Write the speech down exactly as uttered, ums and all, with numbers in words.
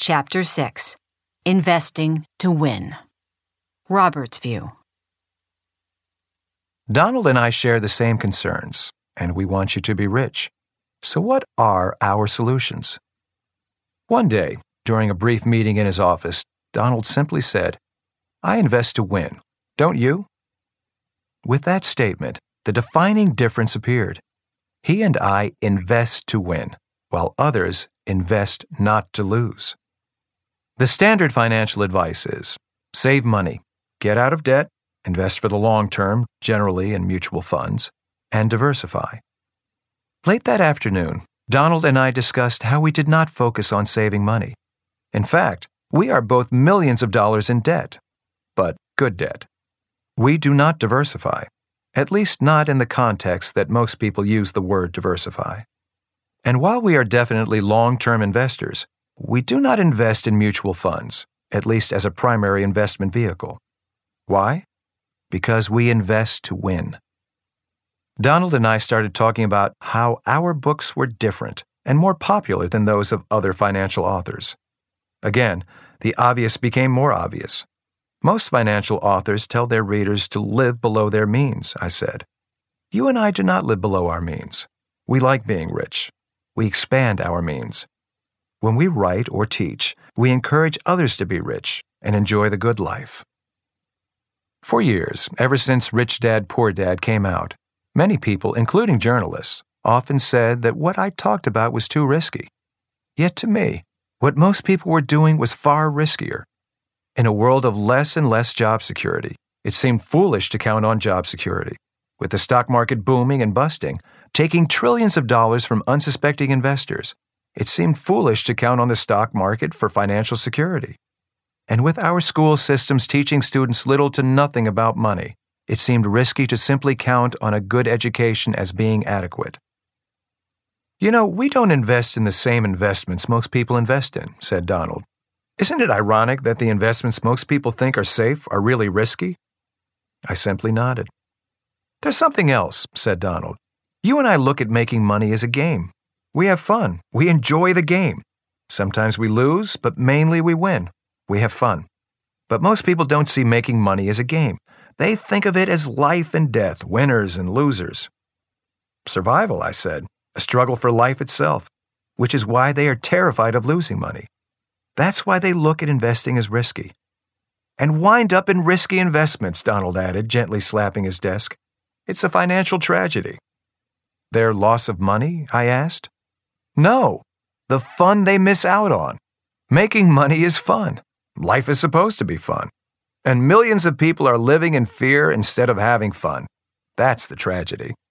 Chapter six. Investing to Win. Robert's View. Donald and I share the same concerns, and we want you to be rich. So what are our solutions? One day, during a brief meeting in his office, Donald simply said, "I invest to win, don't you?" With that statement, the defining difference appeared. He and I invest to win, while others invest not to lose. The standard financial advice is, save money, get out of debt, invest for the long term, generally in mutual funds, and diversify. Late that afternoon, Donald and I discussed how we did not focus on saving money. In fact, we are both millions of dollars in debt, but good debt. We do not diversify, at least not in the context that most people use the word diversify. And while we are definitely long-term investors, we do not invest in mutual funds, at least as a primary investment vehicle. Why? Because we invest to win. Donald and I started talking about how our books were different and more popular than those of other financial authors. Again, the obvious became more obvious. Most financial authors tell their readers to live below their means, I said. You and I do not live below our means. We like being rich. We expand our means. When we write or teach, we encourage others to be rich and enjoy the good life. For years, ever since Rich Dad, Poor Dad came out, many people, including journalists, often said that what I talked about was too risky. Yet to me, what most people were doing was far riskier. In a world of less and less job security, it seemed foolish to count on job security. With the stock market booming and busting, taking trillions of dollars from unsuspecting investors, it seemed foolish to count on the stock market for financial security. And with our school systems teaching students little to nothing about money, it seemed risky to simply count on a good education as being adequate. You know, we don't invest in the same investments most people invest in, said Donald. Isn't it ironic that the investments most people think are safe are really risky? I simply nodded. There's something else, said Donald. You and I look at making money as a game. We have fun. We enjoy the game. Sometimes we lose, but mainly we win. We have fun. But most people don't see making money as a game. They think of it as life and death, winners and losers. Survival, I said, a struggle for life itself, which is why they are terrified of losing money. That's why they look at investing as risky. And wind up in risky investments, Donald added, gently slapping his desk. It's a financial tragedy. Their loss of money? I asked. No, the fun they miss out on. Making money is fun. Life is supposed to be fun. And millions of people are living in fear instead of having fun. That's the tragedy.